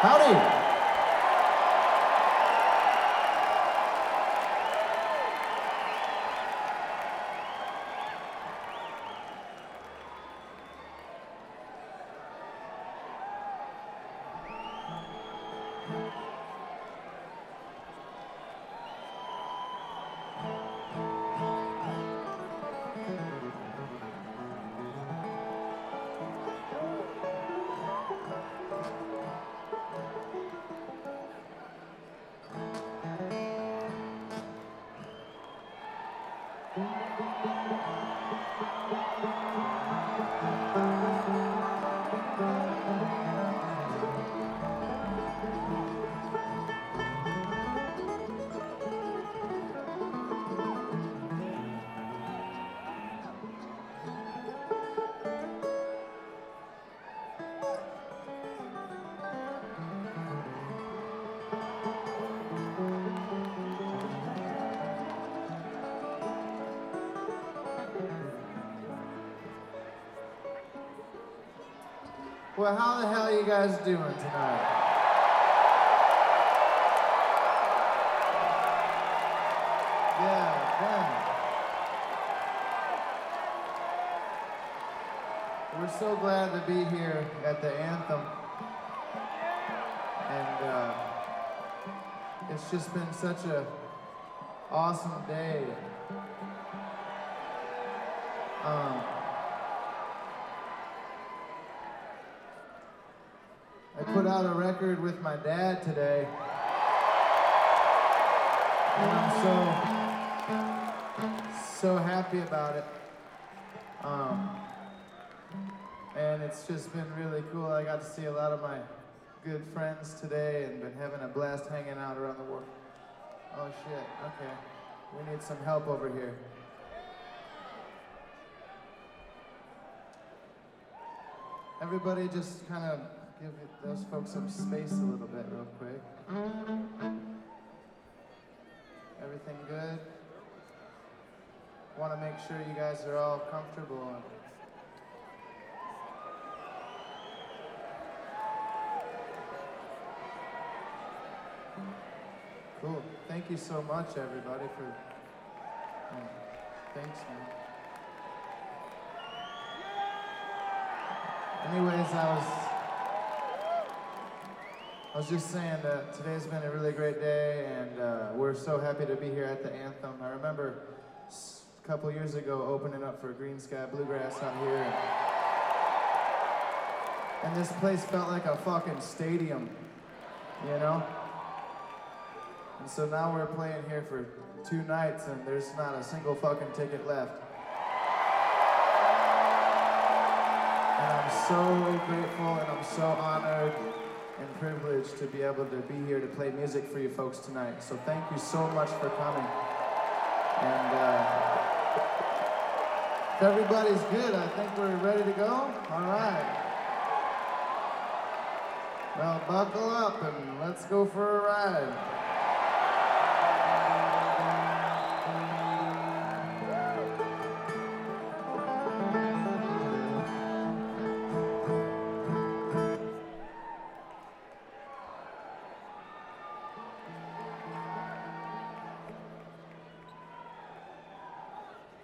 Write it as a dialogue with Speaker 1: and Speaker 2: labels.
Speaker 1: Howdy. Well, how the hell are you guys doing tonight? Yeah. We're so glad to be here at the Anthem. And it's just been such a awesome day. I put out a record with my dad today. And I'm so happy about it. And it's just been really cool. I got to see a lot of my good friends today and been having a blast hanging out around the world. Oh shit, okay. We need some help over here. Everybody just kind of give those folks some space a little bit real quick. Everything good? Want to make sure you guys are all comfortable. Cool. Thank you so much, everybody, for... thanks, man. Anyways, I was just saying that today's been a really great day, and we're so happy to be here at the Anthem. I remember a couple years ago opening up for Green Sky Bluegrass out here, and this place felt like a fucking stadium, you know? And so now we're playing here for 2 nights, and there's not a single fucking ticket left. And I'm so grateful and I'm so honored and privileged to be able to be here to play music for you folks tonight. So thank you so much for coming. And if everybody's good, I think we're ready to go. All right. Well, buckle up and let's go for a ride.